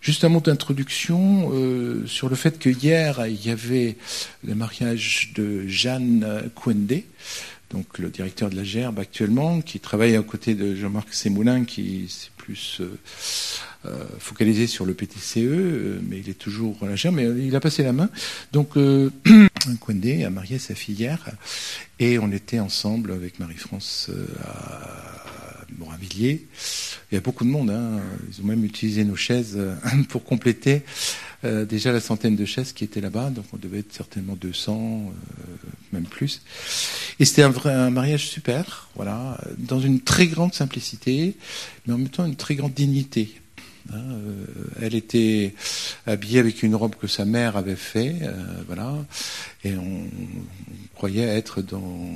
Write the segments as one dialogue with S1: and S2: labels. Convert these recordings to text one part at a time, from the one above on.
S1: Juste un mot d'introduction sur le fait que hier, il y avait le mariage de Jeanne Kouendé, donc le directeur de la Gerbe actuellement, qui travaille à côté de Jean-Marc Sémoulin, qui s'est plus focalisé sur le PTCE, mais il est toujours à la Gerbe, mais il a passé la main. Donc Kouendé a marié sa fille hier, et on était ensemble avec Marie-France à Morinvilliers. Il y a beaucoup de monde, hein. Ils ont même utilisé nos chaises pour compléter déjà la centaine de chaises qui étaient là-bas, donc on devait être certainement 200, même plus. Et c'était un mariage super, voilà, dans une très grande simplicité, mais en même temps une très grande dignité. Elle était habillée avec une robe que sa mère avait fait, voilà, et on croyait être dans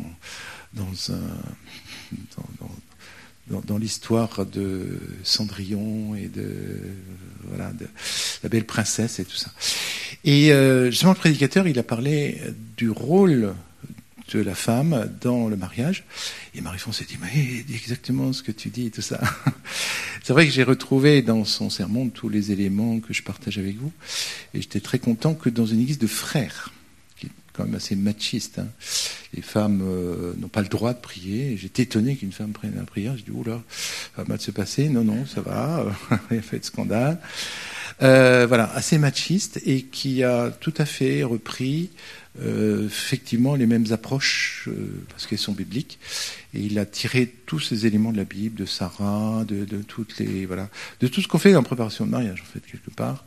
S1: l'histoire de Cendrillon et de la belle princesse et tout ça. Et justement, le prédicateur, il a parlé du rôle de la femme dans le mariage. Et Marie-France s'est dit, mais exactement ce que tu dis et tout ça. C'est vrai que j'ai retrouvé dans son sermon tous les éléments que je partage avec vous. Et j'étais très content que dans une église de frères, qui est quand même assez machiste, hein, les femmes n'ont pas le droit de prier. Et j'étais étonné qu'une femme prenne la prière. Je dis, oula, ça va mal se passer. Non, ça va. Il a fait de scandale. Voilà, assez machiste et qui a tout à fait repris effectivement les mêmes approches parce qu'elles sont bibliques, et il a tiré tous ces éléments de la Bible, de Sarah, de toutes les de tout ce qu'on fait en préparation de mariage en fait quelque part.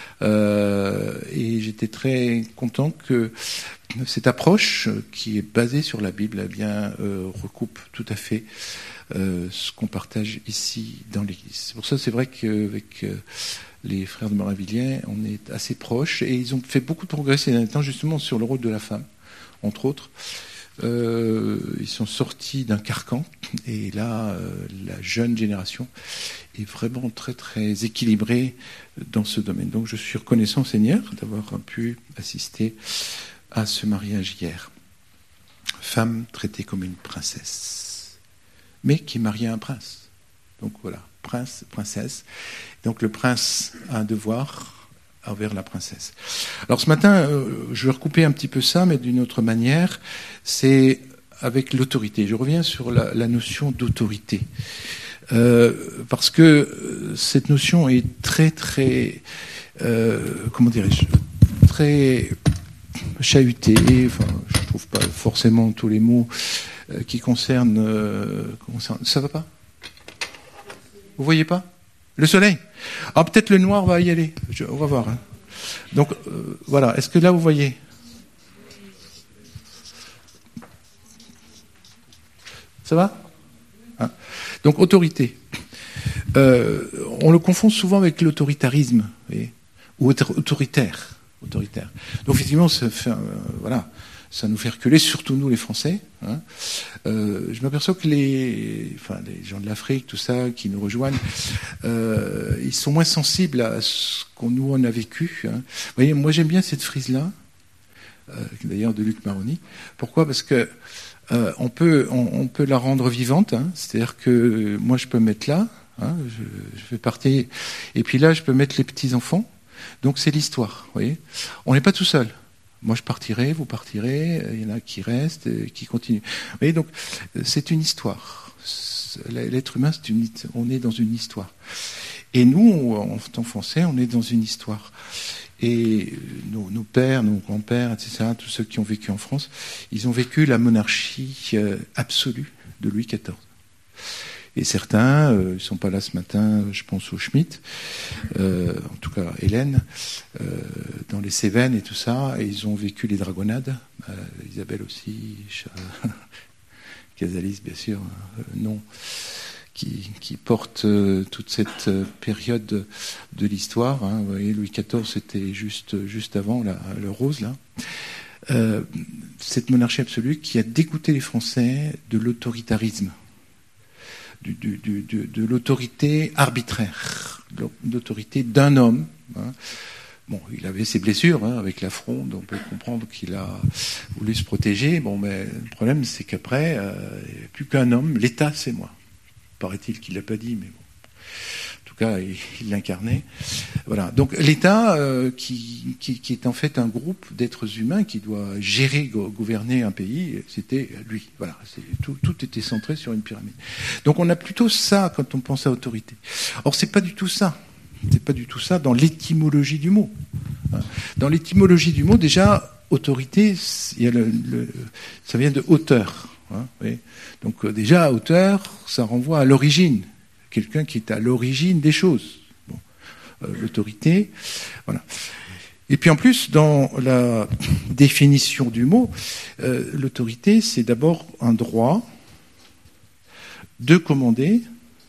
S1: Et j'étais très content que cette approche qui est basée sur la Bible, eh bien recoupe tout à fait ce qu'on partage ici dans l'Église. Pour ça, c'est vrai qu'avec les frères de Morinvilliers, on est assez proches, et ils ont fait beaucoup de progrès ces derniers temps, justement sur le rôle de la femme, entre autres. Ils sont sortis d'un carcan, et là, la jeune génération est vraiment très, très équilibrée dans ce domaine. Donc, je suis reconnaissant au Seigneur d'avoir pu assister à ce mariage hier. Femme traitée comme une princesse, mais qui mariait un prince. Donc voilà, prince, princesse. Donc le prince a un devoir envers la princesse. Alors ce matin, je vais recouper un petit peu ça, mais d'une autre manière, c'est avec l'autorité. Je reviens sur la notion d'autorité. Parce que cette notion est très, très, comment dirais-je, très chahutée. Enfin, je trouve pas forcément tous les mots qui concernent... ça va pas ? Vous voyez pas ? Le soleil ? Ah, peut-être le noir va y aller. On va voir. Hein. Donc, voilà. Est-ce que là, vous voyez ? Ça va ? Hein. Donc, autorité. On le confond souvent avec l'autoritarisme, vous voyez, ou autoritaire. Donc, effectivement, ça fait, ça nous fait reculer, surtout nous les Français. Hein. Je m'aperçois que les gens de l'Afrique, tout ça, qui nous rejoignent, ils sont moins sensibles à ce qu'on nous en a vécu. Hein. Vous voyez, moi j'aime bien cette frise-là, d'ailleurs de Luc Maroni. Pourquoi ? Parce que on peut la rendre vivante. Hein. C'est-à-dire que moi je peux me mettre là, hein, je fais partie, et puis là je peux mettre les petits enfants. Donc c'est l'histoire. Vous voyez, on n'est pas tout seul. Moi, je partirai, vous partirez, il y en a qui restent, qui continuent. Vous voyez, donc, c'est une histoire. L'être humain, on est dans une histoire. Et nous, en tant que Français, on est dans une histoire. Et nos pères, nos grands-pères, etc., tous ceux qui ont vécu en France, ils ont vécu la monarchie absolue de Louis XIV. Et certains, ils ne sont pas là ce matin, je pense au Schmitt, en tout cas Hélène, dans les Cévennes et tout ça, et ils ont vécu les dragonnades, Isabelle aussi, Casalis bien sûr, non, qui porte toute cette période de l'histoire. Hein. Vous voyez, Louis XIV, c'était juste avant le rose, là. Cette monarchie absolue qui a dégoûté les Français de l'autoritarisme. De l'autorité arbitraire, l'autorité d'un homme. Hein. Bon, il avait ses blessures avec la fronde, on peut comprendre qu'il a voulu se protéger. Bon, mais le problème, c'est qu'après, il n'y a plus qu'un homme, l'État, c'est moi. Paraît-il qu'il ne l'a pas dit, mais bon. En tout cas, il l'incarnait. Voilà. Donc l'État, qui est en fait un groupe d'êtres humains qui doit gérer, gouverner un pays, c'était lui. Voilà. Tout était centré sur une pyramide. Donc on a plutôt ça quand on pense à autorité. Or, c'est pas du tout ça. C'est pas du tout ça dans l'étymologie du mot. Dans l'étymologie du mot, déjà, autorité, il y a ça vient de hauteur. Oui. Donc déjà, hauteur, ça renvoie à l'origine. Quelqu'un qui est à l'origine des choses. Bon. L'autorité, voilà. Et puis en plus, dans la définition du mot, l'autorité, c'est d'abord un droit de commander.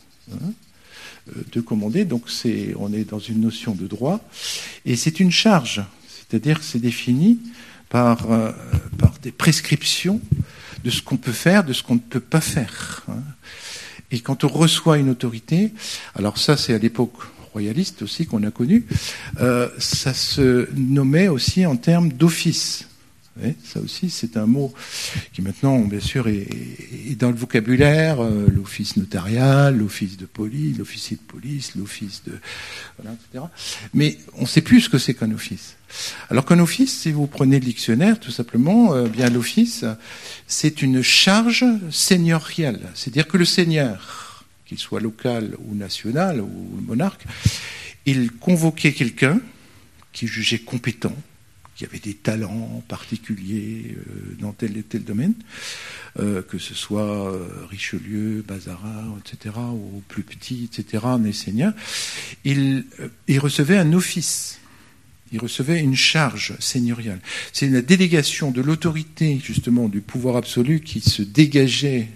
S1: De commander, donc on est dans une notion de droit, et c'est une charge, c'est-à-dire que c'est défini par des prescriptions de ce qu'on peut faire, de ce qu'on ne peut pas faire. Et quand on reçoit une autorité, alors ça c'est à l'époque royaliste aussi qu'on a connu, ça se nommait aussi en termes d'office. Oui, ça aussi, c'est un mot qui maintenant, bien sûr, est dans le vocabulaire, l'office notarial, l'office de police, l'officier de police, l'office de... Voilà, etc. Mais on ne sait plus ce que c'est qu'un office. Alors qu'un office, si vous prenez le dictionnaire, tout simplement, bien l'office, c'est une charge seigneuriale. C'est-à-dire que le seigneur, qu'il soit local ou national, ou le monarque, il convoquait quelqu'un qui jugeait compétent, qui avait des talents particuliers dans tel et tel domaine, que ce soit Richelieu, Bazarin, etc., ou plus petit, etc., mais seigneur, il recevait un office, il recevait une charge seigneuriale. C'est la délégation de l'autorité, justement, du pouvoir absolu qui se dégageait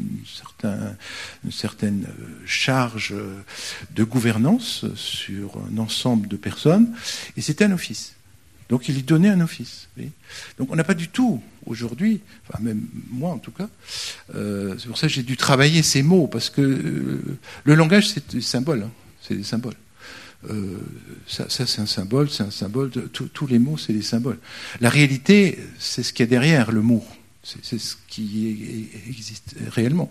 S1: d'une certaine charge de gouvernance sur un ensemble de personnes, et c'était un office. Donc il lui donnait un office. Oui. Donc on n'a pas du tout aujourd'hui, enfin même moi en tout cas, c'est pour ça que j'ai dû travailler ces mots, parce que le langage c'est des symboles, hein, c'est des symboles. Ça c'est un symbole, tous les mots c'est des symboles. La réalité c'est ce qu'il y a derrière le mot. C'est ce qui existe réellement.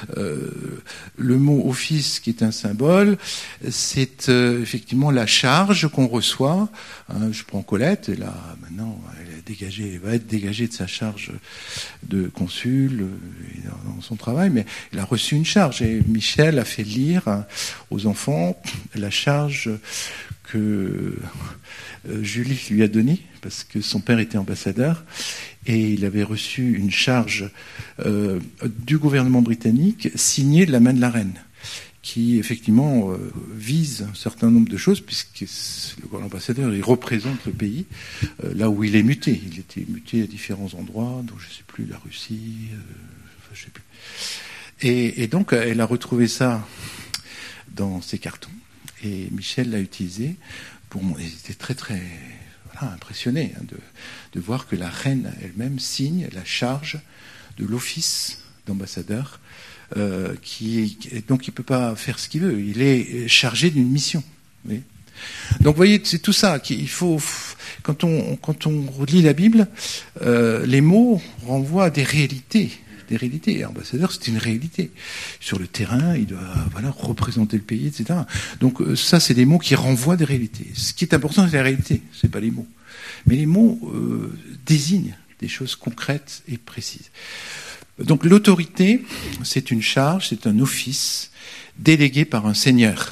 S1: Le mot office, qui est un symbole, c'est effectivement la charge qu'on reçoit. Je prends Colette, et là, maintenant, elle va être dégagée de sa charge de consul dans son travail, mais elle a reçu une charge. Et Michel a fait lire aux enfants la charge que Julie lui a donnée, parce que son père était ambassadeur, et il avait reçu une charge du gouvernement britannique signée de la main de la reine, qui effectivement vise un certain nombre de choses, puisque l'ambassadeur il représente le pays là où il est muté. Il était muté à différents endroits, dont je ne sais plus, la Russie, je sais plus. Et donc elle a retrouvé ça dans ses cartons, et Michel l'a utilisé pour... Il était très très... impressionné de voir que la reine elle-même signe la charge de l'office d'ambassadeur, donc il ne peut pas faire ce qu'il veut, il est chargé d'une mission. Oui. Donc vous voyez, c'est tout ça qu'il faut, quand on relit la Bible, les mots renvoient à des réalités. Des réalités. Ambassadeur, c'est une réalité. Sur le terrain, il doit représenter le pays, etc. Donc ça, c'est des mots qui renvoient des réalités. Ce qui est important, c'est la réalité, c'est pas les mots. Mais les mots désignent des choses concrètes et précises. Donc l'autorité, c'est une charge, c'est un office délégué par un seigneur.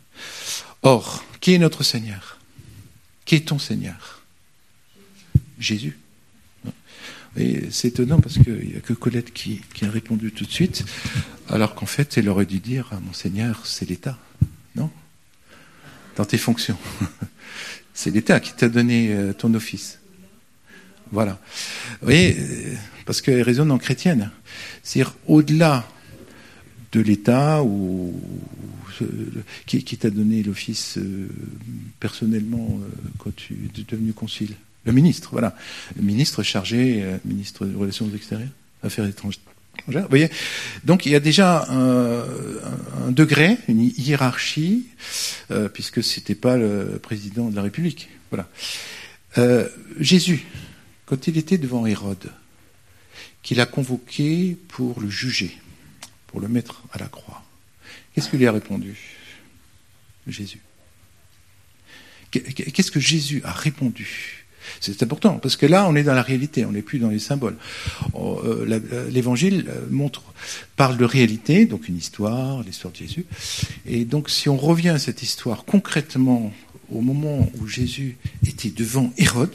S1: Or, qui est notre Seigneur ? Qui est ton Seigneur ? Jésus. Et c'est étonnant parce qu'il n'y a que Colette qui a répondu tout de suite, alors qu'en fait, elle aurait dû dire « Mon Seigneur, c'est l'État. » Non ? Dans tes fonctions. C'est l'État qui t'a donné ton office. Voilà. Vous voyez, parce qu'elle résonne en chrétienne. C'est-à-dire, au-delà de l'État qui t'a donné l'office personnellement quand tu es devenu concile. Le ministre, voilà. Le ministre chargé, ministre des Relations extérieures, Affaires étrangères. Vous voyez ? Donc il y a déjà un degré, une hiérarchie, puisque c'était pas le président de la République. Voilà. Jésus, quand il était devant Hérode, qu'il a convoqué pour le juger, pour le mettre à la croix, qu'est-ce qu'il lui a répondu ? Jésus. Qu'est-ce que Jésus a répondu ? C'est important, parce que là, on est dans la réalité, on n'est plus dans les symboles. L'Évangile parle de réalité, donc une histoire, l'histoire de Jésus. Et donc, si on revient à cette histoire concrètement, au moment où Jésus était devant Hérode,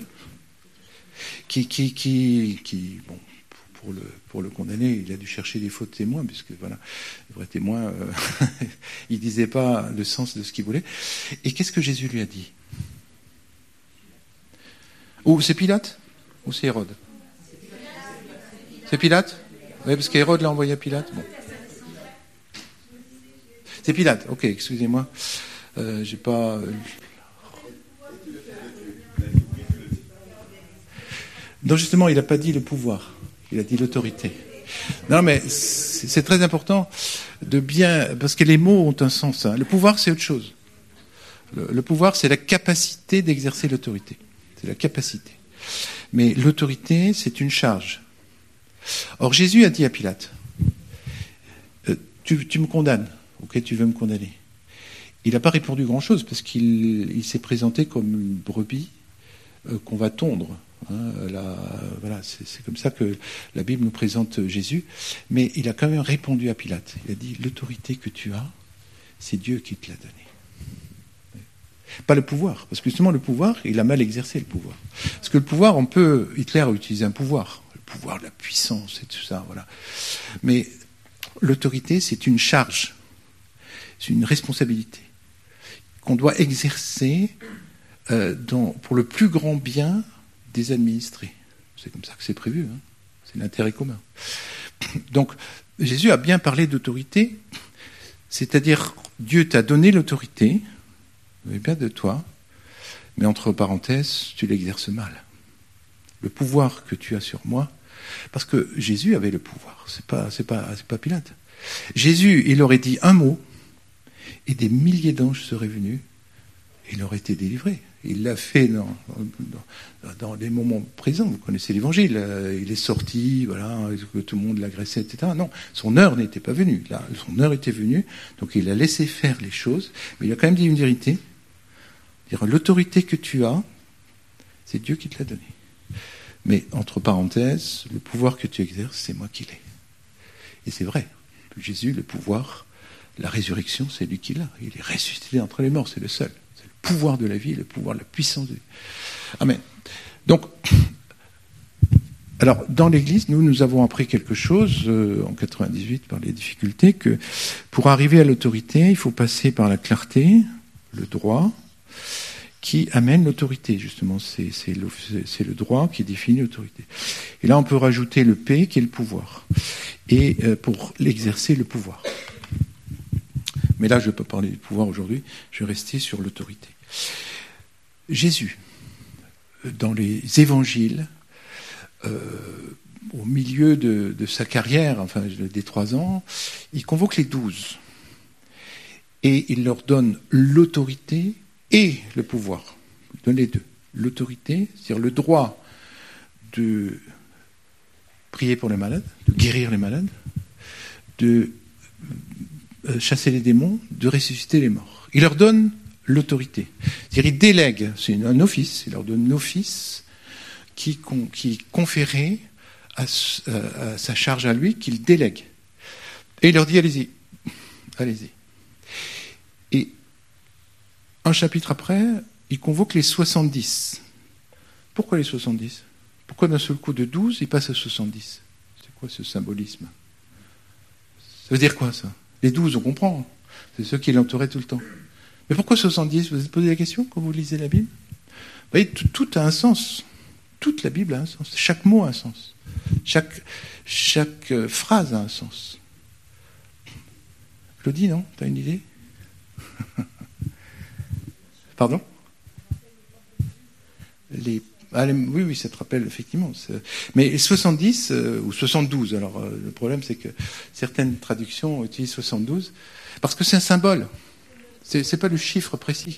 S1: bon, pour le condamner, il a dû chercher des faux témoins, puisque voilà, les vrais témoins, ils ne disaient pas le sens de ce qu'ils voulaient. Et qu'est-ce que Jésus lui a dit ? Ou c'est Pilate ? Ou c'est Hérode ? C'est Pilate ? Oui, parce qu'Hérode l'a envoyé à Pilate. Bon. C'est Pilate, ok, excusez-moi. J'ai pas. Non, justement, il n'a pas dit le pouvoir, il a dit l'autorité. Non, mais c'est très important de bien. Parce que les mots ont un sens. Hein. Le pouvoir, c'est autre chose. Le pouvoir, c'est la capacité d'exercer l'autorité. C'est la capacité. Mais l'autorité, c'est une charge. Or, Jésus a dit à Pilate, tu me condamnes, ok, tu veux me condamner. Il n'a pas répondu grand-chose, parce qu'il s'est présenté comme une brebis qu'on va tondre. Hein, voilà, c'est comme ça que la Bible nous présente Jésus. Mais il a quand même répondu à Pilate. Il a dit, l'autorité que tu as, c'est Dieu qui te l'a donnée. Pas le pouvoir, parce que justement le pouvoir, il a mal exercé le pouvoir. Parce que le pouvoir, Hitler a utilisé un pouvoir, le pouvoir de la puissance et tout ça, voilà. Mais l'autorité, c'est une charge, c'est une responsabilité qu'on doit exercer pour le plus grand bien des administrés. C'est comme ça que c'est prévu, hein. C'est l'intérêt commun. Donc, Jésus a bien parlé d'autorité, c'est-à-dire Dieu t'a donné l'autorité, bien de toi, mais entre parenthèses, tu l'exerces mal. Le pouvoir que tu as sur moi, parce que Jésus avait le pouvoir, c'est pas Pilate. Jésus, il aurait dit un mot, et des milliers d'anges seraient venus, et il aurait été délivré. Il l'a fait dans les moments présents. Vous connaissez l'Évangile. Il est sorti, voilà, que tout le monde l'agressait, etc. Non, son heure n'était pas venue. Là, son heure était venue, donc il a laissé faire les choses, mais il a quand même dit une vérité. L'autorité que tu as, c'est Dieu qui te l'a donnée. Mais, entre parenthèses, le pouvoir que tu exerces, c'est moi qui l'ai. Et c'est vrai. Jésus, le pouvoir, la résurrection, c'est lui qui l'a. Il est ressuscité entre les morts, c'est le seul. C'est le pouvoir de la vie, le pouvoir de la puissance de Dieu. Amen. Donc, alors, dans l'Église, nous avons appris quelque chose, en 98, par les difficultés, que pour arriver à l'autorité, il faut passer par la clarté, le droit, qui amène l'autorité, justement. C'est le droit qui définit l'autorité. Et là, on peut rajouter le P, qui est le pouvoir. Et pour l'exercer, le pouvoir. Mais là, je ne vais pas parler du pouvoir aujourd'hui, je vais rester sur l'autorité. Jésus, dans les évangiles, au milieu de sa carrière, enfin des 3 ans, il convoque les 12. Et il leur donne l'autorité et le pouvoir. Il donne les deux. L'autorité, c'est-à-dire le droit de prier pour les malades, de guérir les malades, de chasser les démons, de ressusciter les morts. Il leur donne l'autorité. C'est-à-dire il délègue, c'est un office, il leur donne l'office qui conférait à sa charge à lui, qu'il délègue. Et il leur dit, allez-y, allez-y. Et un chapitre après, il convoque les 70. Pourquoi les 70 ? Pourquoi d'un seul coup de 12, il passe à 70 ? C'est quoi ce symbolisme ? Ça veut dire quoi, ça ? Les 12, on comprend. C'est ceux qui l'entouraient tout le temps. Mais pourquoi 70 ? Vous vous êtes posé la question quand vous lisez la Bible ? Vous voyez, tout a un sens. Toute la Bible a un sens. Chaque mot a un sens. Chaque phrase a un sens. Claudie, non ? T'as une idée ? Pardon ? Oui, ça te rappelle, effectivement. Mais 70 ou 72, alors le problème c'est que certaines traductions utilisent 72, parce que c'est un symbole. C'est pas le chiffre précis.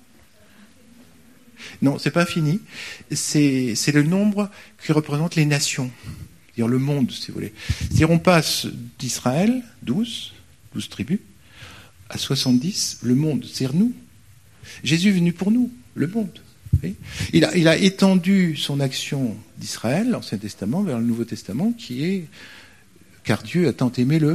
S1: Non, c'est pas infini. C'est le nombre qui représente les nations, c'est-à-dire le monde, si vous voulez. C'est-à-dire on passe d'Israël, 12 tribus, à 70, le monde, c'est-à-dire nous. Jésus est venu pour nous, le monde. Il a étendu son action d'Israël, l'Ancien Testament, vers le Nouveau Testament, qui est « car Dieu a tant aimé le ».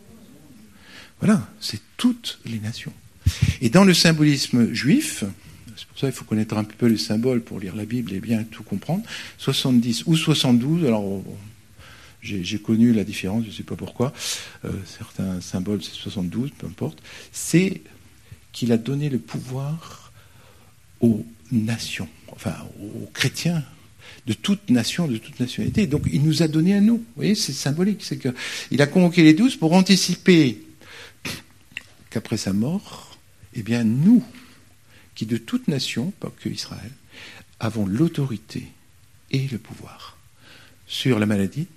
S1: Voilà, c'est toutes les nations. Et dans le symbolisme juif, c'est pour ça qu'il faut connaître un peu les symboles pour lire la Bible et bien tout comprendre, 70 ou 72, alors j'ai connu la différence, je ne sais pas pourquoi, certains symboles c'est 72, peu importe, c'est qu'il a donné le pouvoir aux nations, enfin aux chrétiens de toute nation, de toute nationalité. Donc il nous a donné à nous. Vous voyez, c'est symbolique. C'est qu'il a convoqué les 12 pour anticiper qu'après sa mort, eh bien nous, qui de toute nation, pas que Israël, avons l'autorité et le pouvoir sur la maladie,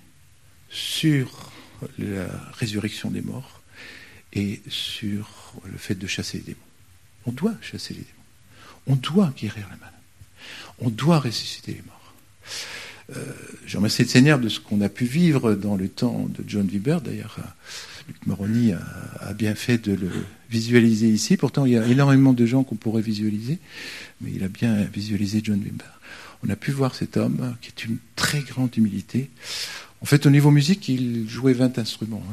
S1: sur la résurrection des morts et sur le fait de chasser les démons. On doit chasser les démons. On doit guérir la maladie. On doit ressusciter les morts. Je remercie le Seigneur de ce qu'on a pu vivre dans le temps de John Wimber. D'ailleurs, Luc Moroni a bien fait de le visualiser ici. Pourtant, il y a énormément de gens qu'on pourrait visualiser, mais il a bien visualisé John Wimber. On a pu voir cet homme qui est une très grande humilité. En fait, au niveau musique, il jouait 20 instruments.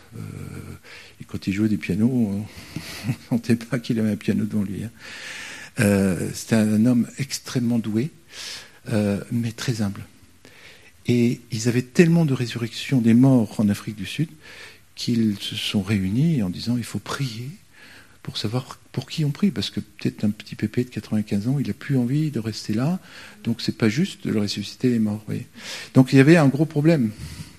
S1: Et quand il jouait du piano, on ne sentait pas qu'il avait un piano devant lui. C'était un homme extrêmement doué, mais très humble. Et ils avaient tellement de résurrection des morts en Afrique du Sud qu'ils se sont réunis en disant il faut prier pour savoir pour qui on prie, parce que peut-être un petit pépé de 95 ans, il n'a plus envie de rester là, donc c'est pas juste de le ressusciter les morts. Voyez. Donc il y avait un gros problème.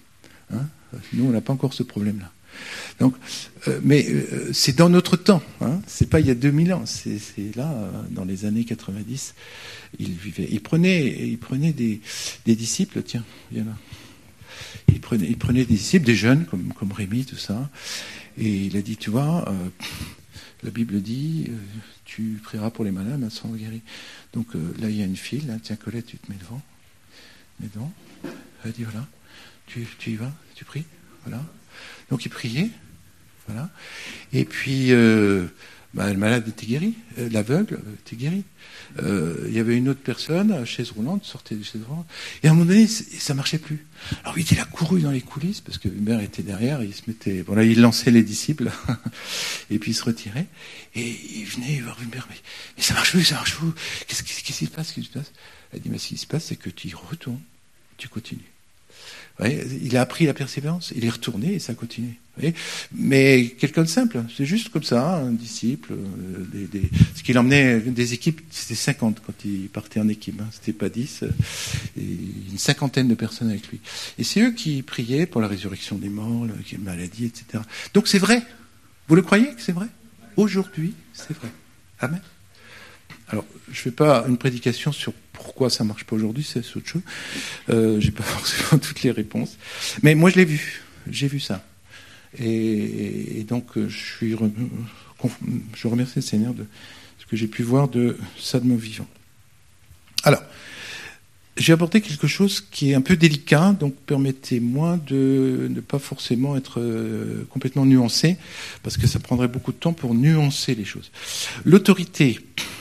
S1: Nous, on n'a pas encore ce problème-là. Donc, mais c'est dans notre temps, c'est pas il y a 2000 ans, c'est là, dans les années 90, il vivait. Il prenait des disciples, tiens, il y en a. Il prenait des disciples, des jeunes, comme Rémi, tout ça, et il a dit, tu vois, la Bible dit, tu prieras pour les malades, mais seront guéris. Donc là, il y a une file, tiens Colette, tu te mets devant. Elle dit, voilà, tu y vas, tu pries, voilà. Donc il priait, voilà. Et puis, le malade était guéri, l'aveugle était guéri. Il y avait une autre personne, chaise roulante, sortait de chaise roulante. Et à un moment donné, ça marchait plus. Alors vite, il a couru dans les coulisses, parce que Hubert était derrière, il se mettait, voilà, il lançait les disciples, et puis il se retirait. Et il venait voir Hubert, mais ça marche plus. Qu'est-ce qui se passe, Elle dit, mais ce qui se passe, c'est que tu y retournes, tu continues. Ouais, il a appris la persévérance, il est retourné et ça continue. Mais quelqu'un de simple, c'est juste comme ça, un disciple. Ce qu'il emmenait des équipes, c'était 50 quand il partait en équipe, c'était pas 10, et une cinquantaine de personnes avec lui. Et c'est eux qui priaient pour la résurrection des morts, la maladie, etc. Donc c'est vrai. Vous le croyez que c'est vrai ? Aujourd'hui, c'est vrai. Amen. Alors, je ne fais pas une prédication sur pourquoi ça ne marche pas aujourd'hui, c'est autre chose. Je n'ai pas forcément toutes les réponses. Mais moi, je l'ai vu. J'ai vu ça. Et donc, je remercie le Seigneur de ce que j'ai pu voir de ça de mon vivant. Alors, j'ai apporté quelque chose qui est un peu délicat, donc permettez-moi de ne pas forcément être complètement nuancé, parce que ça prendrait beaucoup de temps pour nuancer les choses. L'autorité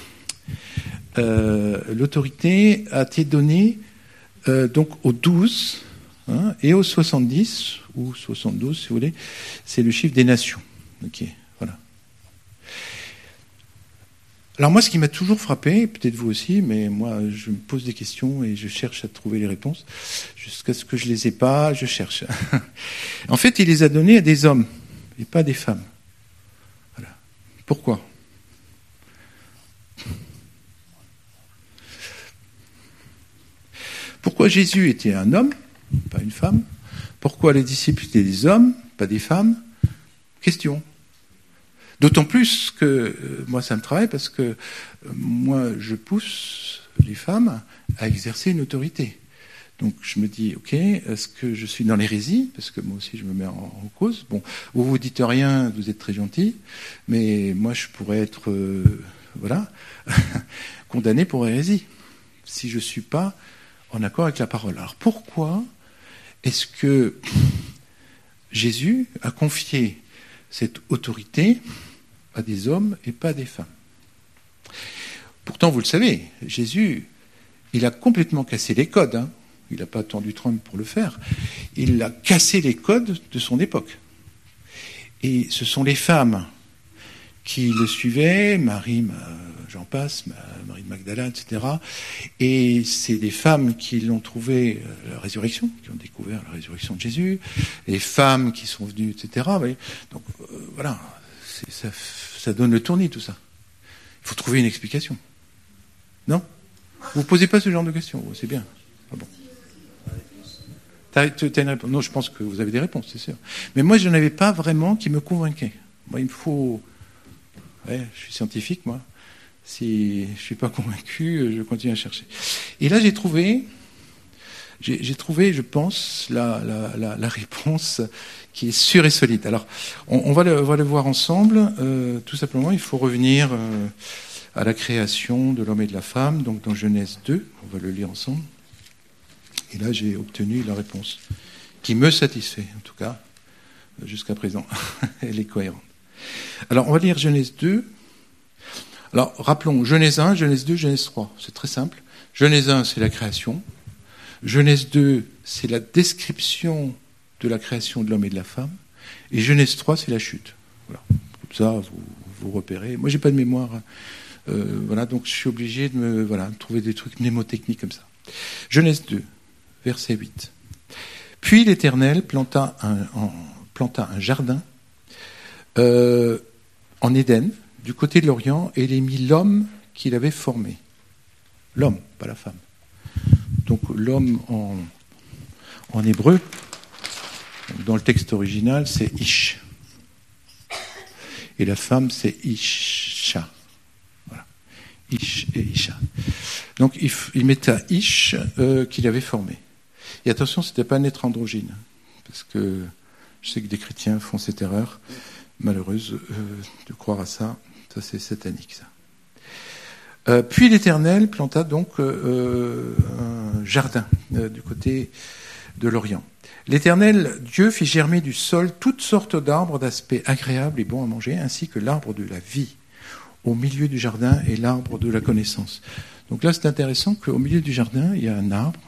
S1: a été donnée donc aux 12 et aux 70, ou 72 si vous voulez, c'est le chiffre des nations. Okay, voilà. Alors moi, ce qui m'a toujours frappé, peut-être vous aussi, mais moi, je me pose des questions et je cherche à trouver les réponses. Jusqu'à ce que je les ai pas, je cherche. En fait, il les a donnés à des hommes et pas à des femmes. Voilà. Pourquoi ? Pourquoi Jésus était un homme, pas une femme ? Pourquoi les disciples étaient des hommes, pas des femmes ? Question. D'autant plus que moi, ça me travaille parce que moi, je pousse les femmes à exercer une autorité. Donc je me dis, ok, est-ce que je suis dans l'hérésie ? Parce que moi aussi, je me mets en cause. Bon, vous dites rien, vous êtes très gentil, mais moi, je pourrais être, condamné pour hérésie si je ne suis pas en accord avec la parole. Alors pourquoi est-ce que Jésus a confié cette autorité à des hommes et pas à des femmes. Pourtant, vous le savez, Jésus, il a complètement cassé les codes. Hein. Il n'a pas attendu Trump pour le faire. Il a cassé les codes de son époque. Et ce sont les femmes qui le suivaient, Marie, j'en passe, Marie de Magdala, etc. Et c'est des femmes qui l'ont trouvé la résurrection, qui ont découvert la résurrection de Jésus, les femmes qui sont venues, etc. Donc voilà, ça donne le tournis tout ça. Il faut trouver une explication. Non ? Vous ne posez pas ce genre de questions, c'est bien. Ah bon. T'as une réponse ? Non, je pense que vous avez des réponses, c'est sûr. Mais moi, je n'en avais pas vraiment qui me convainquaient. Moi, il me faut... Ouais, je suis scientifique, moi. Si je ne suis pas convaincu, je continue à chercher. Et là, j'ai trouvé, je pense, la réponse qui est sûre et solide. Alors, on va le voir ensemble. Tout simplement, il faut revenir à la création de l'homme et de la femme, donc dans Genèse 2. On va le lire ensemble. Et là, j'ai obtenu la réponse qui me satisfait, en tout cas, jusqu'à présent. Elle est cohérente. Alors, on va lire Genèse 2. Alors, rappelons, Genèse 1, Genèse 2, Genèse 3. C'est très simple. Genèse 1, c'est la création. Genèse 2, c'est la description de la création de l'homme et de la femme. Et Genèse 3, c'est la chute. Voilà. Comme ça, vous repérez. Moi, j'ai pas de mémoire. Voilà, donc je suis obligé de trouver des trucs mnémotechniques comme ça. Genèse 2, verset 8. Puis l'Éternel planta un jardin en Éden, du côté de l'Orient, et il y mit l'homme qu'il avait formé. L'homme, pas la femme. Donc l'homme en hébreu, dans le texte original, c'est Ish. Et la femme, c'est Isha. Voilà. Ish et Isha. Donc il met à Ish qu'il avait formé. Et attention, ce n'était pas un être androgyne. Parce que je sais que des chrétiens font cette erreur malheureuse de croire à ça. Ça, c'est satanique, ça. Puis l'Éternel planta donc un jardin du côté de l'Orient. L'Éternel, Dieu, fit germer du sol toutes sortes d'arbres d'aspect agréable et bon à manger, ainsi que l'arbre de la vie au milieu du jardin et l'arbre de la connaissance. Donc là, c'est intéressant qu'au milieu du jardin, il y a un arbre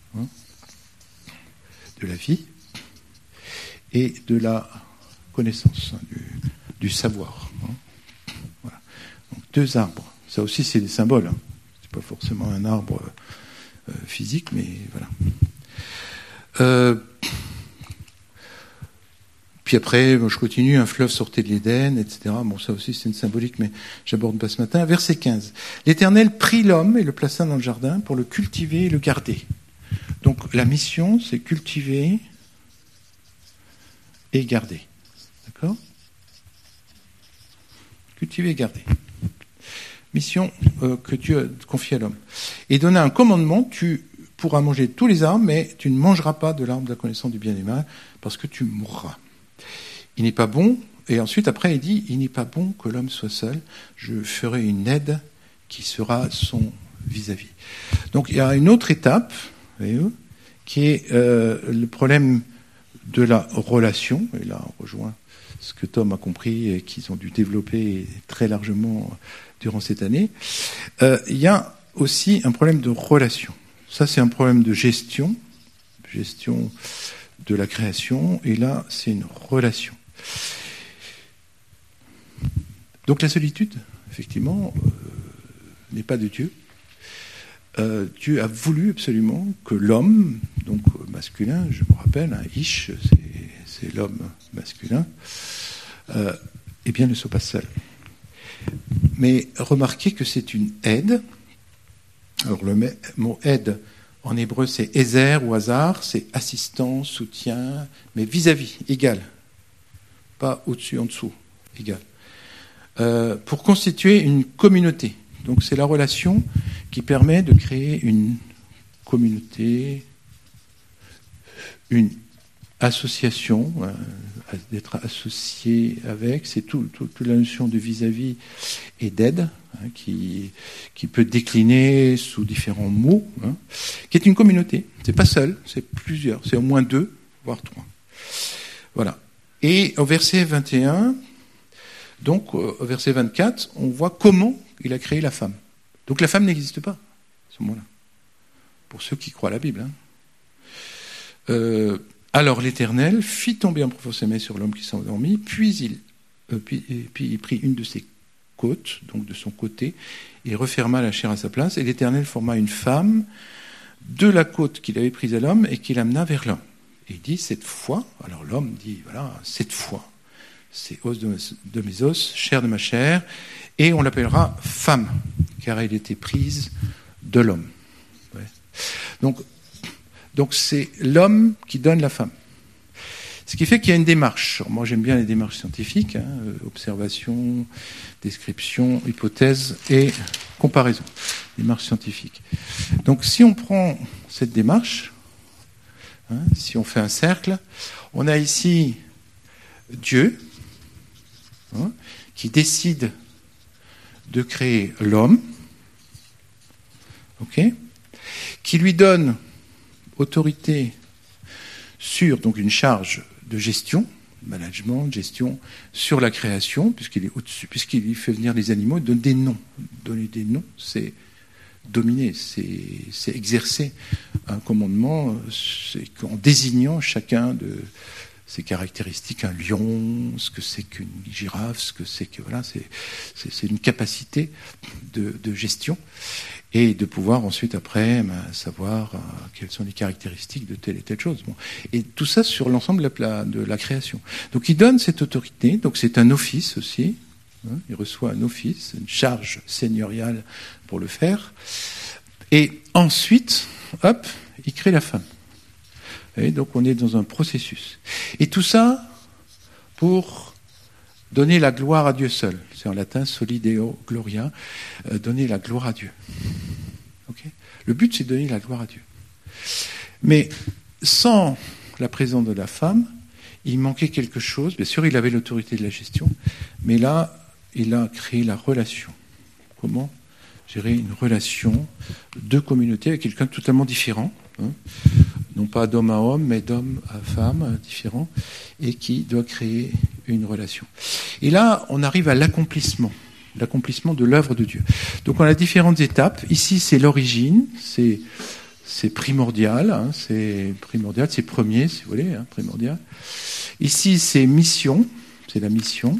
S1: de la vie et de la connaissance, du savoir. Voilà. Donc, deux arbres. Ça aussi, c'est des symboles. C'est pas forcément un arbre physique, mais voilà. Puis après, je continue, un fleuve sortait de l'Éden, etc. Bon, ça aussi, c'est une symbolique, mais j'aborde pas ce matin. Verset 15. L'Éternel prit l'homme et le plaça dans le jardin pour le cultiver et le garder. Donc, la mission, c'est cultiver et garder. D'accord ? Cultiver et garder. Mission que Dieu a confiée à l'homme. Et donna un commandement, tu pourras manger tous les arbres, mais tu ne mangeras pas de l'arbre de la connaissance du bien et du mal, parce que tu mourras. Il n'est pas bon, et ensuite après il dit, il n'est pas bon que l'homme soit seul, je ferai une aide qui sera son vis-à-vis. Donc il y a une autre étape, voyez-vous, qui est le problème de la relation, et là on rejoint ce que Tom a compris et qu'ils ont dû développer très largement durant cette année. Il y a aussi un problème de relation. Ça c'est un problème de gestion de la création, et là c'est une relation. Donc la solitude, effectivement, n'est pas de Dieu. Dieu a voulu absolument que l'homme, donc masculin, je me rappelle, un Ish, c'est l'homme masculin, eh bien ne soit pas seul. Mais remarquez que c'est une aide. Alors le mot aide en hébreu c'est ézer ou hasard, c'est assistance, soutien, mais vis-à-vis, égal. Pas au-dessus, en dessous, égal. Pour constituer une communauté. Donc c'est la relation qui permet de créer une communauté, une association, d'être associé avec, c'est toute la notion de vis-à-vis et d'aide, qui peut décliner sous différents mots, qui est une communauté. C'est pas seul, c'est plusieurs, c'est au moins 2, voire 3. Voilà. Et au verset 21, Donc, au verset 24, on voit comment il a créé la femme. Donc la femme n'existe pas, à ce moment-là, pour ceux qui croient à la Bible. Alors l'Éternel fit tomber un profond sommeil sur l'homme qui s'endormit, puis il prit une de ses côtes, donc de son côté, et referma la chair à sa place, et l'Éternel forma une femme de la côte qu'il avait prise à l'homme et qu'il amena vers l'homme. Et il dit, cette fois, alors l'homme dit, voilà, cette fois, c'est os de mes os, chair de ma chair, et on l'appellera femme, car elle était prise de l'homme. Ouais. Donc c'est l'homme qui donne la femme. Ce qui fait qu'il y a une démarche. Moi j'aime bien les démarches scientifiques, observation, description, hypothèse et comparaison. Démarche scientifique. Donc si on prend cette démarche, si on fait un cercle, on a ici Dieu qui décide de créer l'homme, qui lui donne autorité sur donc une charge de gestion, management, gestion sur la création, puisqu'il est au-dessus, puisqu'il lui fait venir les animaux, donne des noms. Donner des noms, c'est dominer, c'est exercer un commandement, c'est en désignant chacun de ses caractéristiques, un lion, ce que c'est qu'une girafe, ce que c'est que voilà, c'est une capacité de gestion et de pouvoir ensuite après savoir quelles sont les caractéristiques de telle et telle chose. Bon. Et tout ça sur l'ensemble de la création. Donc il donne cette autorité, donc c'est un office aussi, il reçoit un office, une charge seigneuriale pour le faire, et ensuite, hop, il crée la femme. Et donc on est dans un processus. Et tout ça pour donner la gloire à Dieu seul. C'est en latin soli deo gloria, donner la gloire à Dieu. Okay. Le but c'est de donner la gloire à Dieu. Mais sans la présence de la femme, il manquait quelque chose. Bien sûr, il avait l'autorité de la gestion, mais là, il a créé la relation. Comment gérer une relation de communauté avec quelqu'un de totalement différent, non pas d'homme à homme, mais d'homme à femme, différent, et qui doit créer une relation. Et là, on arrive à l'accomplissement de l'œuvre de Dieu. Donc on a différentes étapes. Ici, c'est l'origine, c'est primordial, c'est premier, si vous voulez, primordial. Ici, c'est mission, c'est la mission.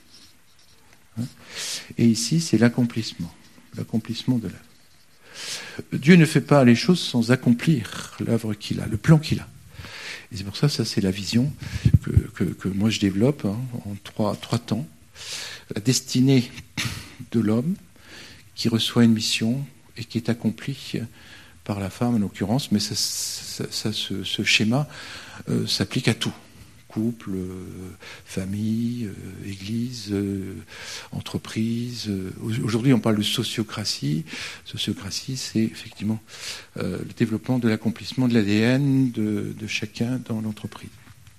S1: Et ici, c'est l'accomplissement de l'œuvre. Dieu ne fait pas les choses sans accomplir l'œuvre qu'il a, le plan qu'il a. Et c'est pour ça c'est la vision que moi je développe en trois temps. La destinée de l'homme qui reçoit une mission et qui est accomplie par la femme en l'occurrence, mais ce schéma s'applique à tout. Couple, famille, église, entreprise. Aujourd'hui, on parle de sociocratie. Sociocratie, c'est effectivement le développement de l'accomplissement de l'ADN de chacun dans l'entreprise.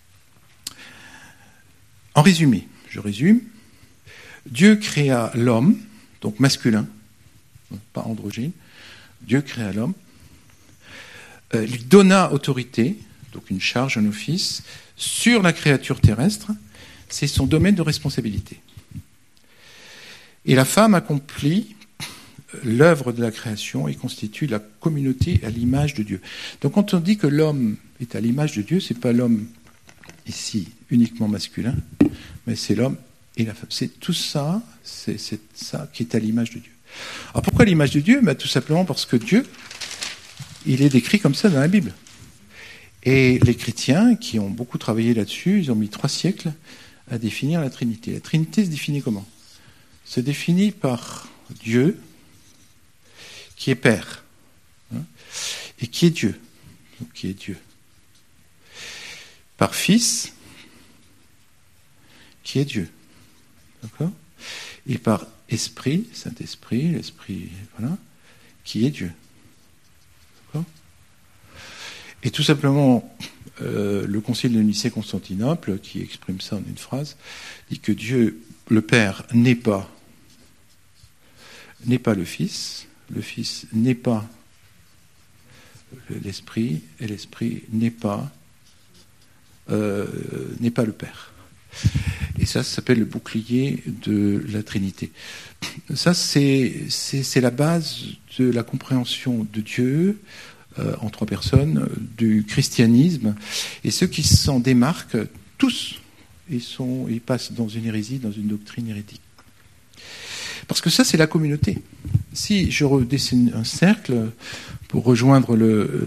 S1: En résumé, je résume. Dieu créa l'homme, donc masculin, pas androgyne. Dieu créa l'homme, lui donna autorité, donc une charge, un office, sur la créature terrestre, c'est son domaine de responsabilité. Et la femme accomplit l'œuvre de la création et constitue la communauté à l'image de Dieu. Donc quand on dit que l'homme est à l'image de Dieu, c'est pas l'homme ici uniquement masculin, mais c'est l'homme et la femme. C'est tout ça, c'est ça qui est à l'image de Dieu. Alors pourquoi l'image de Dieu ? Tout simplement parce que Dieu, il est décrit comme ça dans la Bible. Et les chrétiens, qui ont beaucoup travaillé là-dessus, ils ont mis 3 siècles à définir la Trinité. La Trinité se définit comment ? Se définit par Dieu, qui est Père, et qui est Dieu. Donc, qui est Dieu. Par Fils, qui est Dieu. D'accord ? Et par Esprit, Saint-Esprit, l'Esprit, voilà, qui est Dieu. Et tout simplement, le Concile de Nicée-Constantinople, qui exprime ça en une phrase, dit que Dieu, le Père, n'est pas le Fils n'est pas l'Esprit, et l'Esprit n'est pas le Père. Et ça s'appelle le bouclier de la Trinité. Ça, c'est la base de la compréhension de Dieu en trois personnes, du christianisme. Et ceux qui s'en démarquent, tous, ils passent dans une hérésie, dans une doctrine hérétique. Parce que ça, c'est la communauté. Si je redessine un cercle pour rejoindre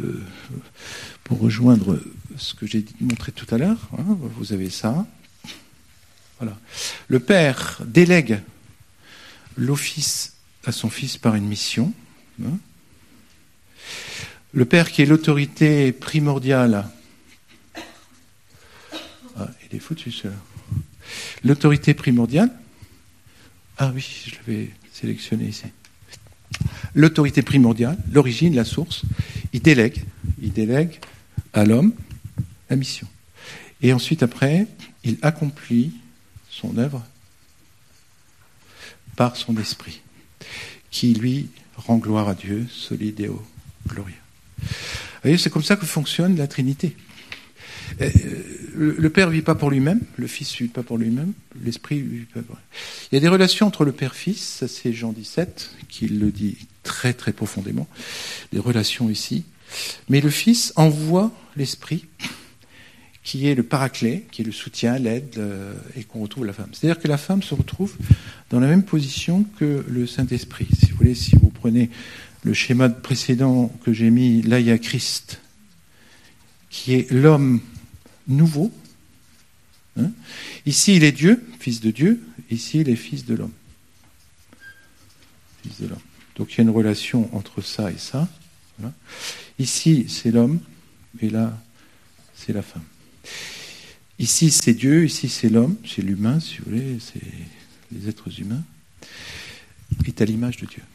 S1: ce que j'ai montré tout à l'heure, hein, vous avez ça. Voilà. Le Père délègue l'office à son Fils par une mission. Hein. Le Père qui est l'autorité primordiale. Ah, il est foutu celui-là. L'autorité primordiale. Ah oui, je l'avais sélectionné ici. L'autorité primordiale, l'origine, la source, il délègue à l'homme la mission. Et ensuite, après, il accomplit son œuvre par son esprit, qui lui rend gloire à Dieu, soli Deo gloria. Vous voyez, c'est comme ça que fonctionne la Trinité. Le Père ne vit pas pour lui-même, le Fils ne vit pas pour lui-même, l'Esprit ne vit pas pour lui-même. Il y a des relations entre le Père-Fils, ça c'est Jean 17, qui le dit très très profondément, des relations ici. Mais le Fils envoie l'Esprit, qui est le paraclet, qui est le soutien, l'aide, et qu'on retrouve la femme. C'est-à-dire que la femme se retrouve dans la même position que le Saint-Esprit. Si vous voulez, si vous prenez le schéma précédent que j'ai mis, là il y a Christ, qui est l'homme nouveau. Hein. Ici, il est Dieu, fils de Dieu. Ici, il est fils de l'homme. Fils de l'homme. Donc, il y a une relation entre ça et ça. Voilà. Ici, c'est l'homme, et là, c'est la femme. Ici, c'est Dieu, ici, c'est l'homme, c'est l'humain, si vous voulez, c'est les êtres humains, est à l'image de Dieu.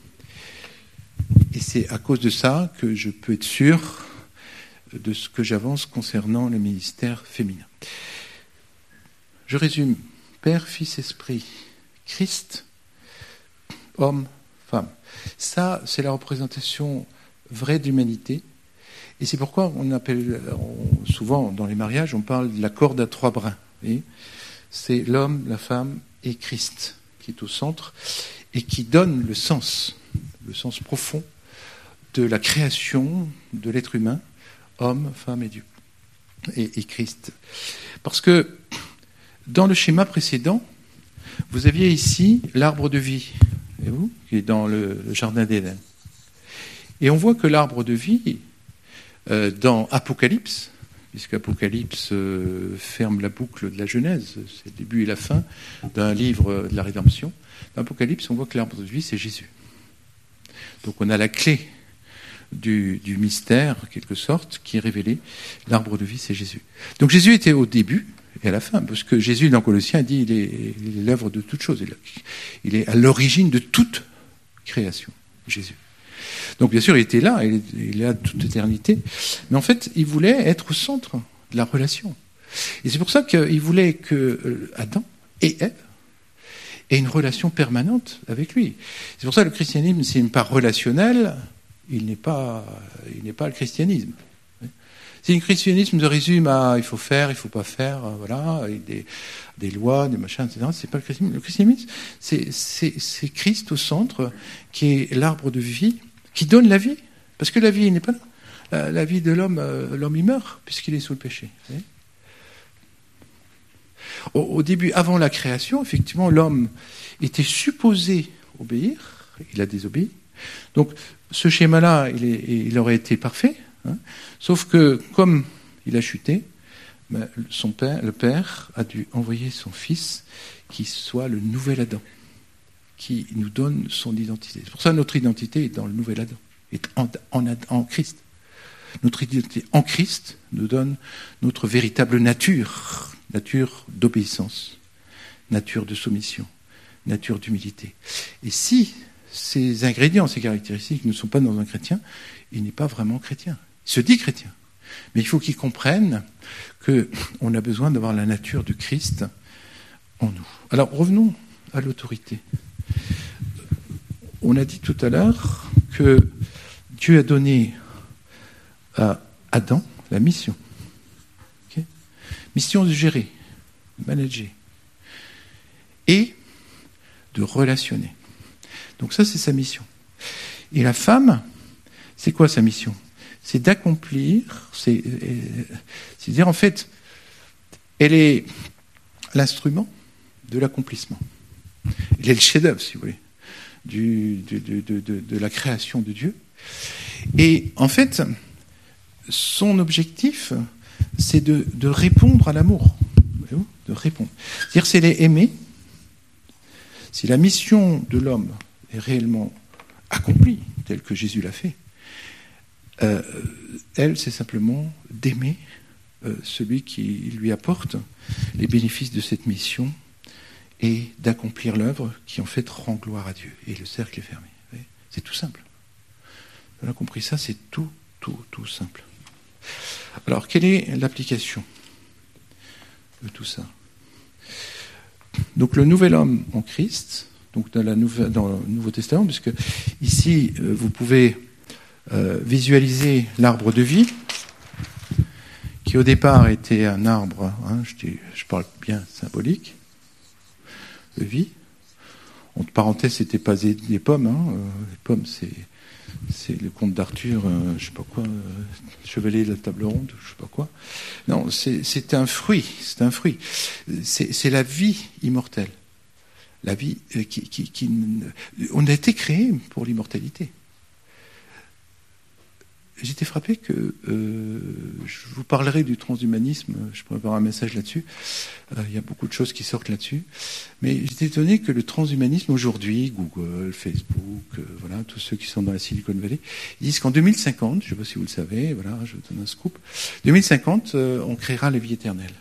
S1: Et c'est à cause de ça que je peux être sûr de ce que j'avance concernant le ministère féminin. Je résume. Père, Fils, Esprit, Christ, homme, femme. Ça, c'est la représentation vraie de l'humanité. Et c'est pourquoi souvent dans les mariages, on parle de la corde à trois brins. C'est l'homme, la femme et Christ qui est au centre et qui donne le sens profond de la création de l'être humain, homme, femme et Dieu, et Christ. Parce que dans le schéma précédent, vous aviez ici l'arbre de vie, voyez-vous, qui est dans le jardin d'Éden. Et on voit que l'arbre de vie, dans Apocalypse, puisque Apocalypse ferme la boucle de la Genèse, c'est le début et la fin d'un livre de la rédemption, dans Apocalypse, on voit que l'arbre de vie, c'est Jésus. Donc on a la clé du mystère, en quelque sorte, qui est révélé. L'arbre de vie, c'est Jésus. Donc Jésus était au début et à la fin, parce que Jésus, dans Colossiens, dit il est l'œuvre de toute chose. Il est à l'origine de toute création, Jésus. Donc bien sûr, il était là, il est là de toute éternité. Mais en fait, il voulait être au centre de la relation. Et c'est pour ça qu'il voulait que Adam et Ève aient une relation permanente avec lui. C'est pour ça que le christianisme, c'est une part relationnelle. Il n'est pas le christianisme. Si le christianisme se résume à il faut faire, il faut pas faire, voilà, avec des lois, des machins, etc., c'est pas le christianisme. Le christianisme, c'est Christ au centre, qui est l'arbre de vie, qui donne la vie. Parce que la vie, il n'est pas là. La vie de l'homme, l'homme il meurt, puisqu'il est sous le péché. Au début, avant la création, effectivement, l'homme était supposé obéir, il a désobéi. Donc, ce schéma-là, il aurait été parfait, hein, sauf que, comme il a chuté, le Père a dû envoyer son Fils qui soit le nouvel Adam, qui nous donne son identité. C'est pour ça que notre identité est dans le nouvel Adam, est en Christ. Notre identité en Christ nous donne notre véritable nature d'obéissance, nature de soumission, nature d'humilité. Et si ces ingrédients, ces caractéristiques ne sont pas dans un chrétien, il n'est pas vraiment chrétien. Il se dit chrétien. Mais il faut qu'il comprenne qu'on a besoin d'avoir la nature du Christ en nous. Alors revenons à l'autorité. On a dit tout à l'heure que Dieu a donné à Adam la mission. Okay, mission de gérer, de manager, et de relationner. Donc ça, c'est sa mission. Et la femme, c'est quoi sa mission? C'est d'accomplir, c'est-à-dire en fait, elle est l'instrument de l'accomplissement. Elle est le chef-d'œuvre, si vous voulez, de la création de Dieu. Et en fait, son objectif, c'est de répondre à l'amour. Voyez-vous, de répondre. C'est-à-dire, c'est les aimer. Si la mission de l'homme est réellement accomplie, telle que Jésus l'a fait, elle, c'est simplement d'aimer celui qui lui apporte les bénéfices de cette mission et d'accomplir l'œuvre qui en fait rend gloire à Dieu. Et le cercle est fermé. C'est tout simple. On a compris ça, c'est tout simple. Alors, quelle est l'application de tout ça? Donc, le nouvel homme en Christ, donc dans le Nouveau Testament, puisque ici, vous pouvez visualiser l'arbre de vie, qui au départ était un arbre, je parle bien symbolique, de vie. Entre parenthèses, c'était pas des pommes. Les pommes, c'est le conte d'Arthur, je sais pas quoi, Chevalier de la Table Ronde, je sais pas quoi. Non, c'est un fruit. C'est un fruit. C'est la vie immortelle. La vie on a été créé pour l'immortalité. J'étais frappé que je vous parlerai du transhumanisme, je pourrais avoir un message là-dessus, il y a beaucoup de choses qui sortent là-dessus, mais j'étais étonné que le transhumanisme aujourd'hui, Google, Facebook, voilà, tous ceux qui sont dans la Silicon Valley, ils disent qu'en 2050, je ne sais pas si vous le savez, voilà, je vous donne un scoop, 2050, on créera la vie éternelle.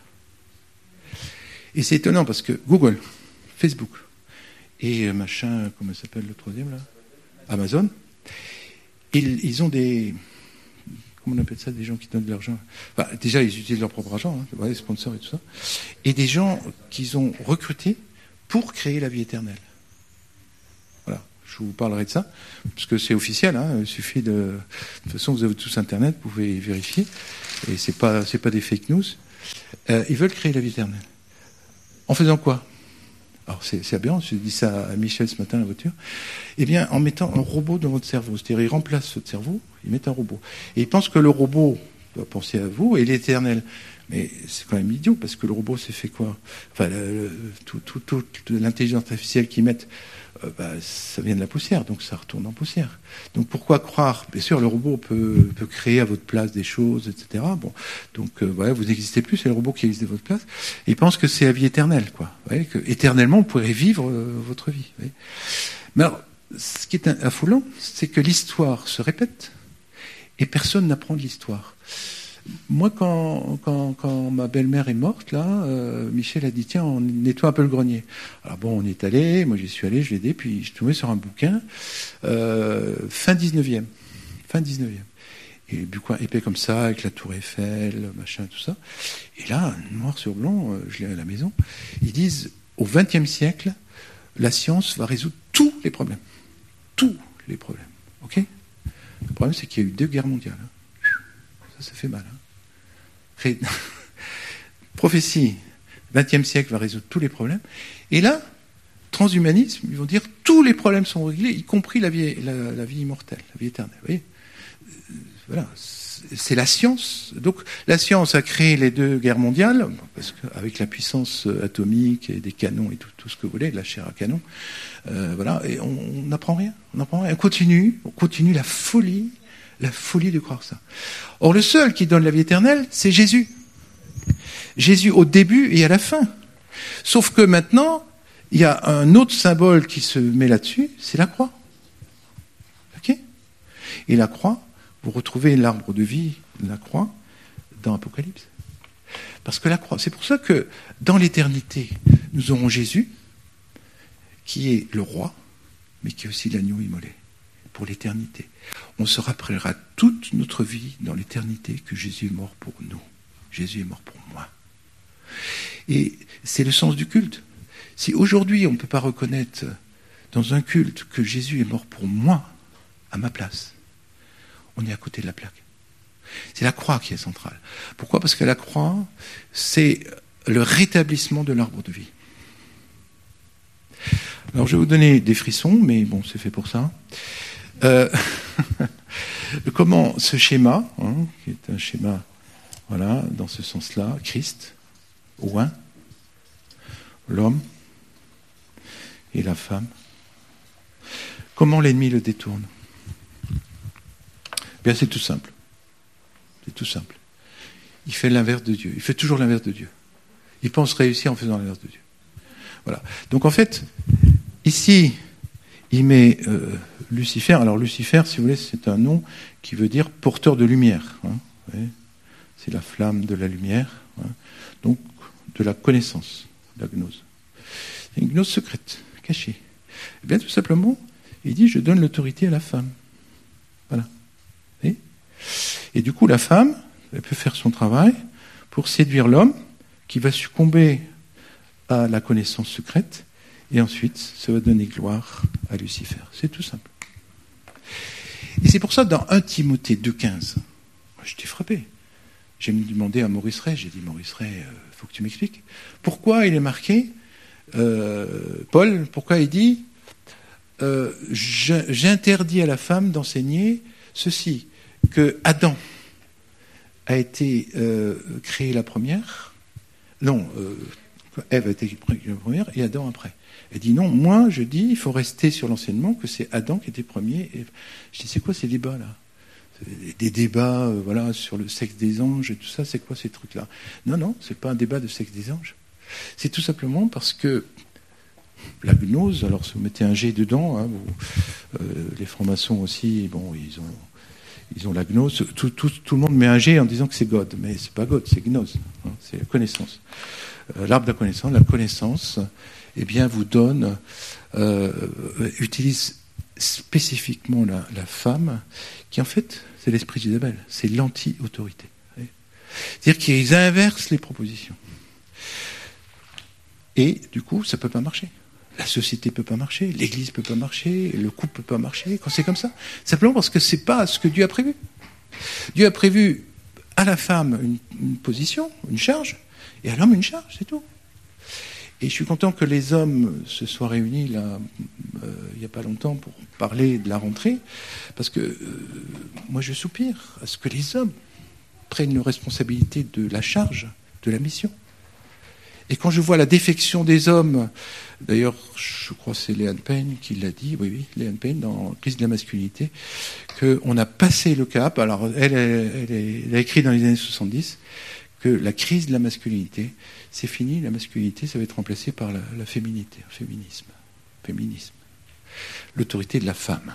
S1: Et c'est étonnant parce que Google, Facebook, et machin, comment ça s'appelle le troisième là, Amazon, ils ont des... Comment on appelle ça, des gens qui donnent de l'argent? Enfin, déjà, ils utilisent leur propre argent, les sponsors et tout ça. Et des gens qu'ils ont recrutés pour créer la vie éternelle. Voilà, je vous parlerai de ça, parce que c'est officiel, il suffit de... De toute façon, vous avez tous Internet, vous pouvez vérifier, et c'est pas des fake news. Ils veulent créer la vie éternelle. En faisant quoi? Alors, c'est aberrant, j'ai dit ça à Michel ce matin à la voiture. Eh bien, en mettant un robot dans votre cerveau. C'est-à-dire, ils remplacent votre cerveau, ils mettent un robot. Et ils pensent que le robot doit penser à vous et l'éternel. Mais c'est quand même idiot, parce que le robot, c'est fait quoi? Enfin, toute l'intelligence artificielle qu'ils mettent, ça vient de la poussière, donc ça retourne en poussière. Donc pourquoi croire? Bien sûr, le robot peut créer à votre place des choses, etc. Bon, donc voilà, vous n'existez plus, c'est le robot qui existe à votre place. Et il pense que c'est la vie éternelle, quoi. Vous voyez, que éternellement, vous pourrez vivre votre vie. Vous voyez. Mais alors, ce qui est affolant, c'est que l'histoire se répète et personne n'apprend de l'histoire. Moi, quand ma belle-mère est morte, là, Michel a dit, tiens, on nettoie un peu le grenier. Alors bon, on est allé, moi j'y suis allé, je l'ai aidé, puis je suis tombé sur un bouquin, fin 19e. Et le bouquin épais comme ça, avec la tour Eiffel, machin, tout ça. Et là, noir sur blanc, je l'ai à la maison, ils disent, au XXe siècle, la science va résoudre tous les problèmes. Tous les problèmes. Ok ? Le problème, c'est qu'il y a eu 2 guerres mondiales. Ça fait mal. Prophétie, 20e siècle va résoudre tous les problèmes. Et là, transhumanisme, ils vont dire tous les problèmes sont réglés, y compris la vie immortelle, la vie éternelle. Vous voyez, voilà, c'est la science. Donc la science a créé les 2 guerres mondiales, parce qu'avec la puissance atomique et des canons et tout ce que vous voulez, de la chair à canon, voilà, et on n'apprend rien. On continue la folie de croire ça. Or, le seul qui donne la vie éternelle, c'est Jésus. Jésus au début et à la fin. Sauf que maintenant, il y a un autre symbole qui se met là-dessus, c'est la croix. Ok ? Et la croix, vous retrouvez l'arbre de vie, la croix, dans Apocalypse. Parce que la croix, c'est pour ça que dans l'éternité, nous aurons Jésus, qui est le roi, mais qui est aussi l'agneau immolé. Pour l'éternité. On se rappellera toute notre vie dans l'éternité que Jésus est mort pour nous. Jésus est mort pour moi. Et c'est le sens du culte. Si aujourd'hui on ne peut pas reconnaître dans un culte que Jésus est mort pour moi, à ma place, on est à côté de la plaque. C'est la croix qui est centrale. Pourquoi ? Parce que la croix, c'est le rétablissement de l'arbre de vie. Alors je vais vous donner des frissons, mais bon, c'est fait pour ça. Euh, comment ce schéma, qui est un schéma, voilà, dans ce sens-là, Christ, oin, l'homme et la femme, comment l'ennemi le détourne? Bien, c'est tout simple. C'est tout simple. Il fait l'inverse de Dieu. Il fait toujours l'inverse de Dieu. Il pense réussir en faisant l'inverse de Dieu. Voilà. Donc en fait, ici, il met Lucifer. Alors Lucifer, si vous voulez, c'est un nom qui veut dire porteur de lumière. C'est la flamme de la lumière. Donc de la connaissance, la gnose. C'est une gnose secrète, cachée. Eh bien, tout simplement, il dit, je donne l'autorité à la femme. Voilà. Et du coup, la femme, elle peut faire son travail pour séduire l'homme qui va succomber à la connaissance secrète, et ensuite, ça va donner gloire à Lucifer. C'est tout simple. Et c'est pour ça, dans 1 Timothée 2,15, j'étais frappé. J'ai demandé à Maurice Ray, j'ai dit, Maurice Ray, il faut que tu m'expliques. Pourquoi il est marqué, Paul, pourquoi il dit, j'interdis à la femme d'enseigner ceci, que Adam a été créé la première, non, Ève a été créée la première et Adam après. Elle dit non, moi je dis, il faut rester sur l'enseignement que c'est Adam qui était premier. Et je dis, c'est quoi ces débats là? Des débats voilà, sur le sexe des anges et tout ça, c'est quoi ces trucs-là? Non, non, c'est pas un débat de sexe des anges. C'est tout simplement parce que la gnose, alors si vous mettez un G dedans, les francs-maçons aussi, bon, ils ont la gnose. Tout le monde met un G en disant que c'est God, mais c'est pas God, c'est gnose. C'est la connaissance. L'arbre de la connaissance, eh bien, vous donne, utilise spécifiquement la femme, qui en fait, c'est l'esprit d'Isabelle, c'est l'anti-autorité. C'est-à-dire qu'ils inversent les propositions. Et du coup, ça ne peut pas marcher. La société ne peut pas marcher, l'Église ne peut pas marcher, le couple ne peut pas marcher, quand c'est comme ça. Simplement parce que ce n'est pas ce que Dieu a prévu. Dieu a prévu à la femme une position, une charge, et à l'homme une charge, c'est tout. Et je suis content que les hommes se soient réunis là, il n'y a pas longtemps pour parler de la rentrée, parce que moi je soupire à ce que les hommes prennent la responsabilité de la charge, de la mission. Et quand je vois la défection des hommes, d'ailleurs, je crois que c'est Léane Payne qui l'a dit, oui, Léane Payne, dans Crise de la masculinité, qu'on a passé le cap, alors elle a écrit dans les années 70, que la crise de la masculinité, c'est fini, la masculinité, ça va être remplacé par la féminité, féminisme. L'autorité de la femme.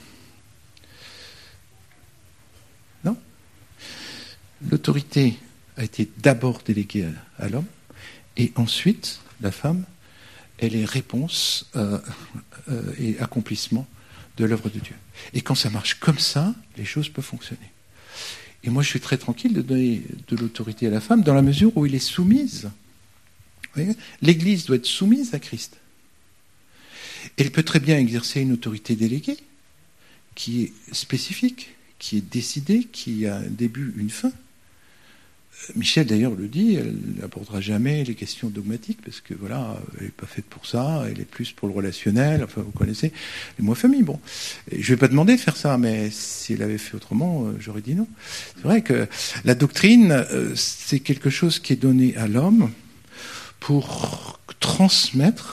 S1: Non. L'autorité a été d'abord déléguée à l'homme, et ensuite, la femme, elle est réponse et accomplissement de l'œuvre de Dieu. Et quand ça marche comme ça, les choses peuvent fonctionner. Et moi, je suis très tranquille de donner de l'autorité à la femme dans la mesure où il est soumise. Vous voyez, l'Église doit être soumise à Christ. Elle peut très bien exercer une autorité déléguée qui est spécifique, qui est décidée, qui a un début, une fin. Michel d'ailleurs le dit, elle n'abordera jamais les questions dogmatiques parce que voilà, elle n'est pas faite pour ça, elle est plus pour le relationnel, enfin vous connaissez les mots famille. Bon, et je ne vais pas demander de faire ça, mais si elle avait fait autrement, j'aurais dit non. C'est vrai que la doctrine, c'est quelque chose qui est donné à l'homme pour transmettre.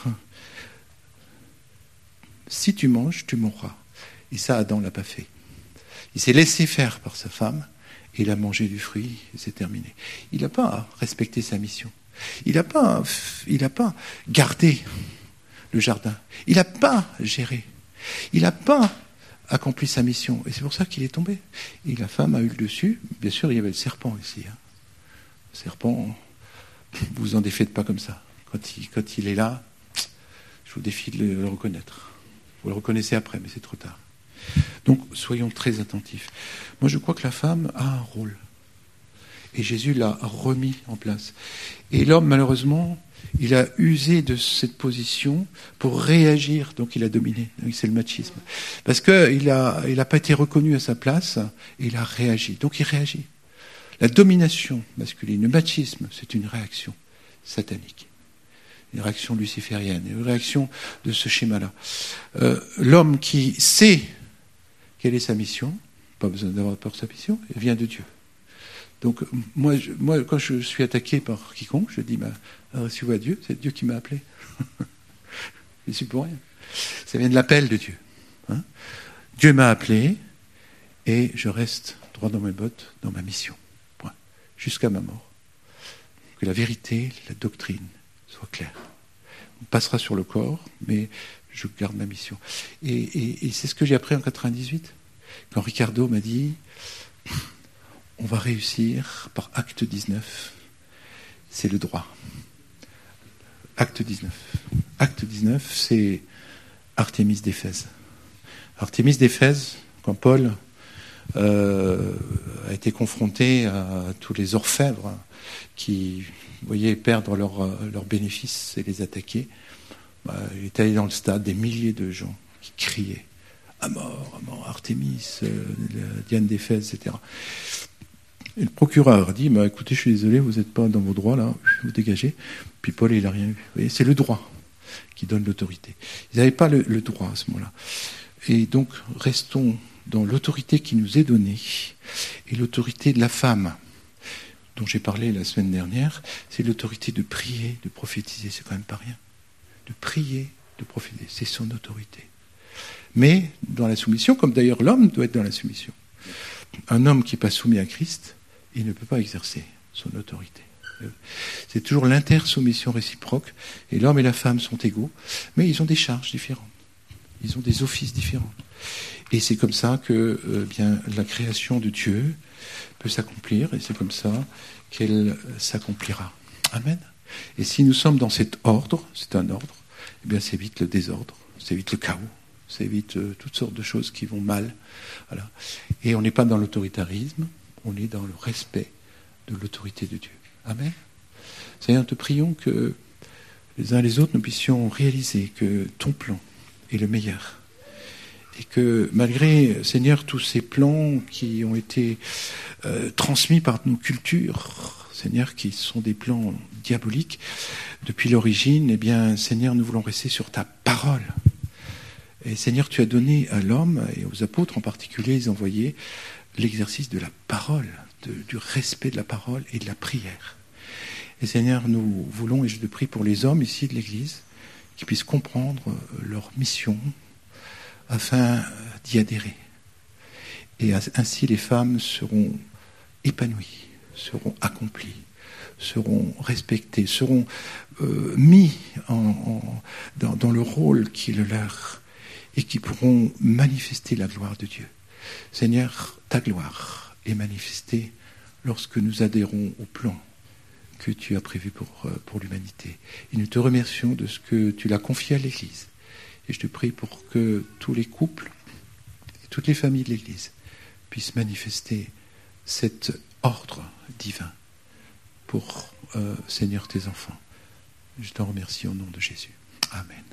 S1: Si tu manges, tu mourras. Et ça, Adam ne l'a pas fait. Il s'est laissé faire par sa femme. Il a mangé du fruit, et c'est terminé. Il n'a pas respecté sa mission. Il n'a pas gardé le jardin. Il n'a pas géré. Il n'a pas accompli sa mission. Et c'est pour ça qu'il est tombé. Et la femme a eu le dessus. Bien sûr, il y avait le serpent ici. Le serpent, vous vous en défaites pas comme ça. Quand il est là, je vous défie de le reconnaître. Vous le reconnaissez après, mais c'est trop tard. Donc, soyons très attentifs. Moi, je crois que la femme a un rôle. Et Jésus l'a remis en place. Et l'homme, malheureusement, il a usé de cette position pour réagir. Donc, il a dominé. Donc, c'est le machisme. Parce qu'il n'a pas été reconnu à sa place, et il a réagi. Donc, il réagit. La domination masculine, le machisme, c'est une réaction satanique. une réaction luciférienne, une réaction de ce schéma-là. L'homme qui sait quelle est sa mission, pas besoin d'avoir peur de sa mission, elle vient de Dieu. Donc moi, quand je suis attaqué par quiconque, je dis, adressez-vous à Dieu, c'est Dieu qui m'a appelé. Je ne suis pour rien. Ça vient de l'appel de Dieu. Hein. Dieu m'a appelé et je reste droit dans mes bottes, dans ma mission. Point. Jusqu'à ma mort. Que la vérité, la doctrine soit claire. On passera sur le corps, mais je garde ma mission. Et c'est ce que j'ai appris en 98, quand Ricardo m'a dit, on va réussir par acte 19. C'est le droit. Acte 19. Acte 19, c'est Artémis d'Éphèse. Artémis d'Éphèse, quand Paul a été confronté à tous les orfèvres qui, vous voyez, perdre leurs bénéfices et les attaquer, il est allé dans le stade, des milliers de gens qui criaient à mort, Artémis, Diane d'Éphèse, etc. Et le procureur a dit, écoutez, je suis désolé, vous n'êtes pas dans vos droits, là, vous dégagez. Puis Paul, il n'a rien eu. Vous voyez, c'est le droit qui donne l'autorité. Ils n'avaient pas le droit à ce moment-là. Et donc, restons dans l'autorité qui nous est donnée. Et l'autorité de la femme, dont j'ai parlé la semaine dernière, c'est l'autorité de prier, de prophétiser. C'est quand même pas rien. De prier, de prophétiser. C'est son autorité. Mais dans la soumission, comme d'ailleurs l'homme doit être dans la soumission. Un homme qui n'est pas soumis à Christ, il ne peut pas exercer son autorité. C'est toujours l'intersoumission réciproque, et l'homme et la femme sont égaux, mais ils ont des charges différentes, ils ont des offices différents. Et c'est comme ça que la création de Dieu peut s'accomplir, et c'est comme ça qu'elle s'accomplira. Amen. Et si nous sommes dans cet ordre, c'est un ordre, eh bien ça évite le désordre, ça évite le chaos, ça évite toutes sortes de choses qui vont mal. Voilà. Et on n'est pas dans l'autoritarisme, on est dans le respect de l'autorité de Dieu. Amen. Seigneur, nous te prions que les uns et les autres, nous puissions réaliser que ton plan est le meilleur. Et que malgré, Seigneur, tous ces plans qui ont été transmis par nos cultures, Seigneur, qui sont des plans diaboliques depuis l'origine, eh bien, Seigneur, nous voulons rester sur ta parole. Et Seigneur, tu as donné à l'homme et aux apôtres en particulier, ils envoyaient l'exercice de la parole, du respect de la parole et de la prière. Et Seigneur, nous voulons, et je te prie pour les hommes ici de l'Église, qu'ils puissent comprendre leur mission afin d'y adhérer. Et ainsi les femmes seront épanouies, seront accomplies, seront respectées, seront mis dans le rôle qui est le leur et qui pourront manifester la gloire de Dieu. Seigneur, ta gloire est manifestée lorsque nous adhérons au plan que tu as prévu pour l'humanité. Et nous te remercions de ce que tu l'as confié à l'Église. Et je te prie pour que tous les couples et toutes les familles de l'Église puissent manifester cet ordre divin pour, Seigneur, tes enfants. Je t'en remercie au nom de Jésus. Amen.